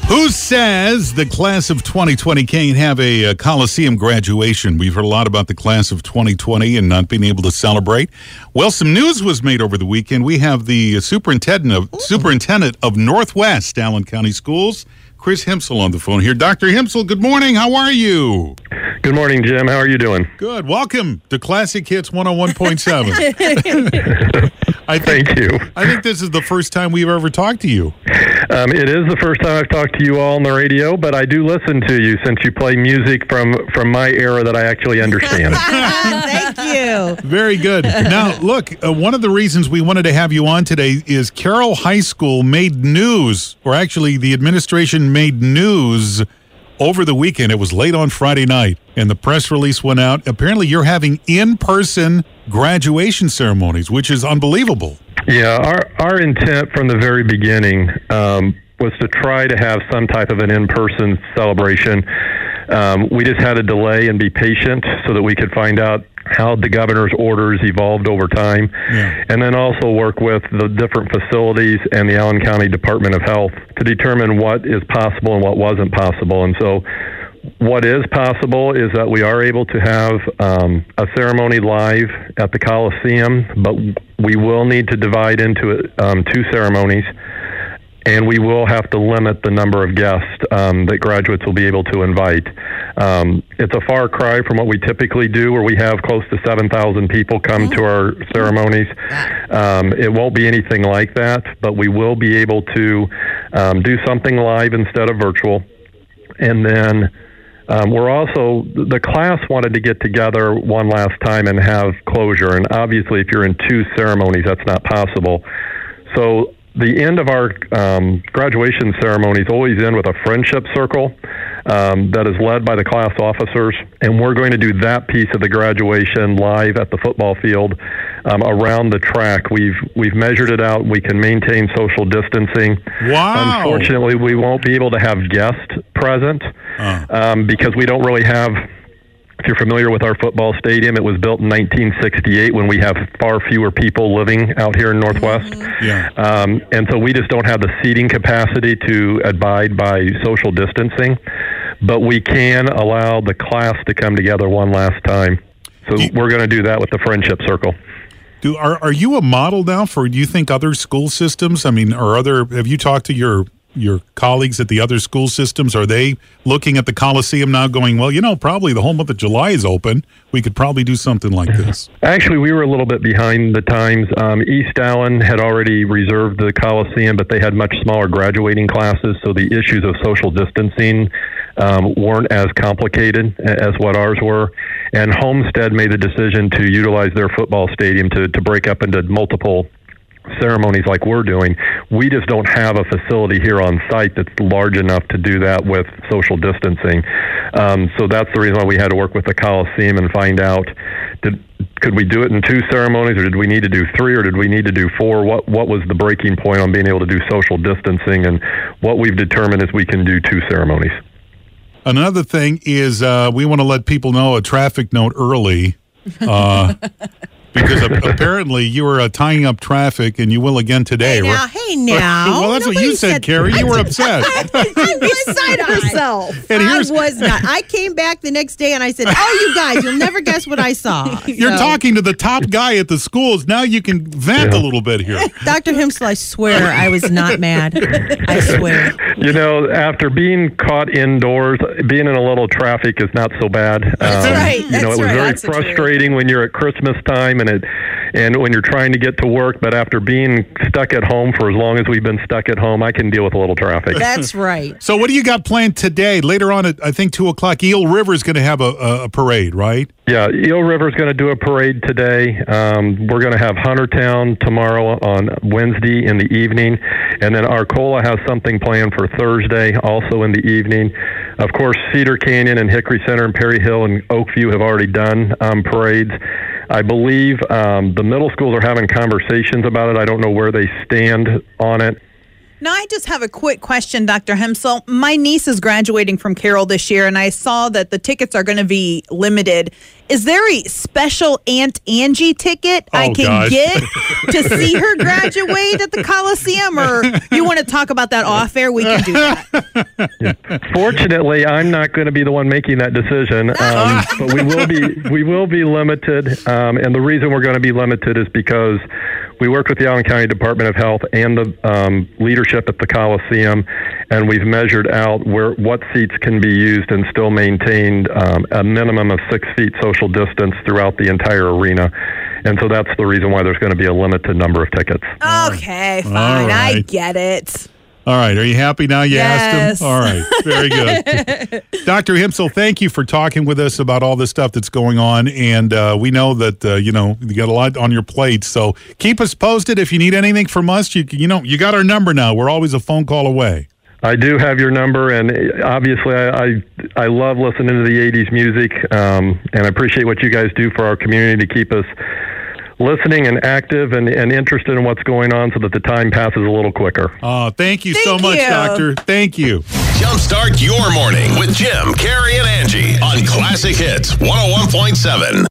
Who says the class of 2020 can't have a Coliseum graduation? We've heard a lot about the class of 2020 and not being able to celebrate. Well, some news was made over the weekend. We have the superintendent of Northwest Allen County Schools, Chris Hempsel, on the phone here. Dr. Hempsel, good morning. How are you? Good morning, Jim. How are you doing? Good. Welcome to Classic Hits 101.7. Thank you. I think this is the first time we've ever talked to you. It is the first time I've talked to you all on the radio, but I do listen to you since you play music from my era that I actually understand. Thank you. Very good. Now, look, one of the reasons we wanted to have you on today is Carroll High School made news, or actually the administration made news over the weekend. It was late on Friday night, and the press release went out. Apparently, you're having in-person graduation ceremonies, which is unbelievable. Yeah, our intent from the very beginning was to try to have some type of an in-person celebration. We just had to delay and be patient so that we could find out how the governor's orders evolved over time, and then also work with the different facilities and the Allen County Department of Health to determine what is possible and what wasn't possible. And so what is possible is that we are able to have a ceremony live at the Coliseum, but we will need to divide into two ceremonies, and we will have to limit the number of guests that graduates will be able to invite. It's a far cry from what we typically do, where we have close to 7,000 people come to our ceremonies. It won't be anything like that, but we will be able to do something live instead of virtual. And then the class wanted to get together one last time and have closure. And obviously, if you're in two ceremonies, that's not possible. So the end of our graduation ceremonies always end with a friendship circle that is led by the class officers, and we're going to do that piece of the graduation live at the football field around the track. We've measured it out. We can maintain social distancing. Wow. Unfortunately, we won't be able to have guests present because we don't really have. If you're familiar with our football stadium, it was built in 1968 when we have far fewer people living out here in Northwest. And so we just don't have the seating capacity to abide by social distancing. But we can allow the class to come together one last time. So we're going to do that with the Friendship Circle. Are you a model now for, do you think, other school systems? I mean, have you talked to your colleagues at the other school systems? Are they looking at the Coliseum now going, well, probably the whole month of July is open. We could probably do something like this. Actually, we were a little bit behind the times. East Allen had already reserved the Coliseum, but they had much smaller graduating classes, so the issues of social distancing weren't as complicated as what ours were. And Homestead made the decision to utilize their football stadium to break up into multiple ceremonies like we're doing. We just don't have a facility here on site that's large enough to do that with social distancing. So that's the reason why we had to work with the Coliseum and find out, could we do it in two ceremonies, or did we need to do three, or did we need to do four? What was the breaking point on being able to do social distancing? And what we've determined is we can do two ceremonies. Another thing is we want to let people know a traffic note early. Because apparently you were tying up traffic, and you will again today, right? Hey now. Well, that's what you said, Carrie. You were upset. I was beside herself. And I was not. I came back the next day and I said, you guys, you'll never guess what I saw. You're talking to the top guy at the schools. Now you can vent a little bit here. Dr. Hempsel, I swear I was not mad. I swear. After being caught indoors, being in a little traffic is not so bad. That's right. It was very frustrating when you're at Christmas time and when you're trying to get to work, but after being stuck at home for as long as we've been stuck at home, I can deal with a little traffic. That's right. So what do you got planned today? Later on at, I think, 2 o'clock, Eel River is going to have a parade, right? Yeah, Eel River is going to do a parade today. We're going to have Huntertown tomorrow on Wednesday in the evening, and then Arcola has something planned for Thursday, also in the evening. Of course, Cedar Canyon and Hickory Center and Perry Hill and Oakview have already done parades. I believe the middle schools are having conversations about it. I don't know where they stand on it. Now, I just have a quick question, Dr. Hempsel. My niece is graduating from Carroll this year, and I saw that the tickets are going to be limited. is there a special Aunt Angie ticket I can get to see her graduate at the Coliseum? Or you want to talk about that off air? We can do that. Fortunately, I'm not going to be the one making that decision, but we will be limited. And the reason we're going to be limited is because we work with the Allen County Department of Health and the leadership at the Coliseum, and we've measured out what seats can be used and still maintained a minimum of 6 feet social distance throughout the entire arena. And so that's the reason why there's going to be a limited number of tickets. Okay, fine. Right. I get it. All right. Are you happy now you Yes. asked him? All right. Very good. Dr. Himsel, thank you for talking with us about all this stuff that's going on. And we know that, you got a lot on your plate. So keep us posted. If you need anything from us, you got our number now. We're always a phone call away. I do have your number, and obviously I love listening to the 80s music, and I appreciate what you guys do for our community to keep us listening and active and interested in what's going on so that the time passes a little quicker. Thank you so much, Doctor. Thank you. Jumpstart your morning with Jim, Carrie, and Angie on Classic Hits 101.7.